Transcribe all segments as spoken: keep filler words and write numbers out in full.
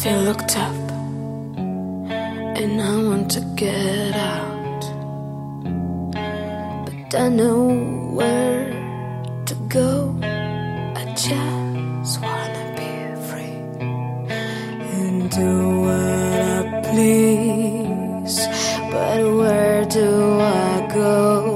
feel looked up, and I want to get out, but I know where to go. I just wanna be free and do what I please. But where do I go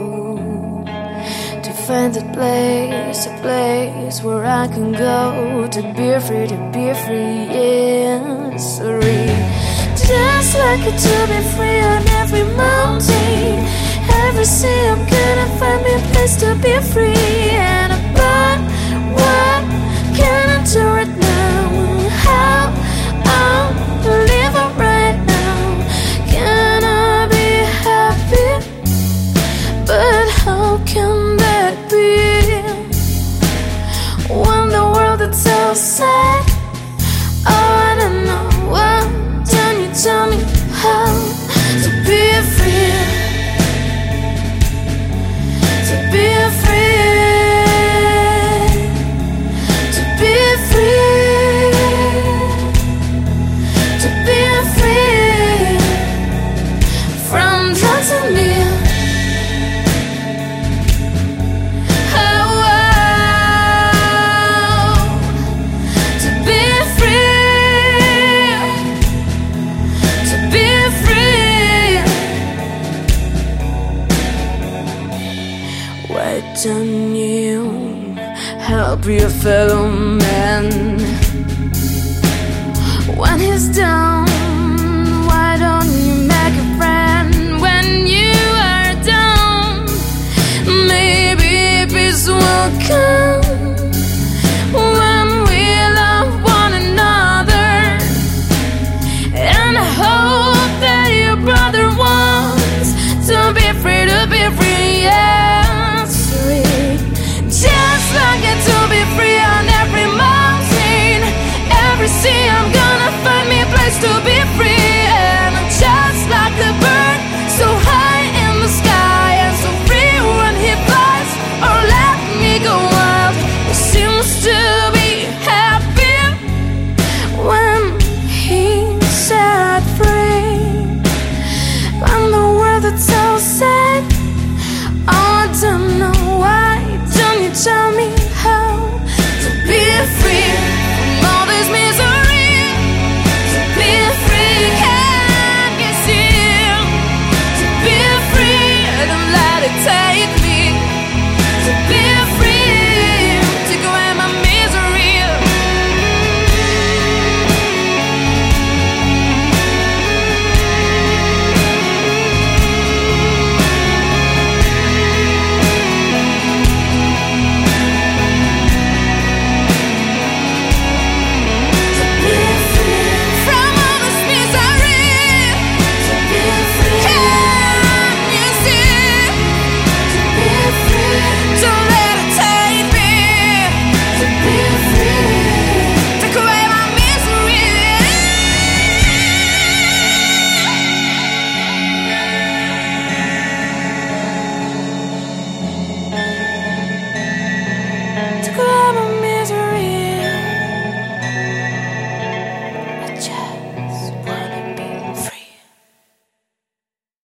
to find a place, a place where I can go to be free, to be free, yeah, sorry. Just like it to be free on every mountain, every sea, I'm gonna find me a place to be free. And about what can I do right now? How I'm living right now. Can I be happy? But how can that be when the world is so sad? I don't know. Why don't you tell me how to be free? To be free, to be free, to be free from drugs and me. Why don't you help your fellow man when he's down? Why don't you make a friend when you are down? Maybe peace will come.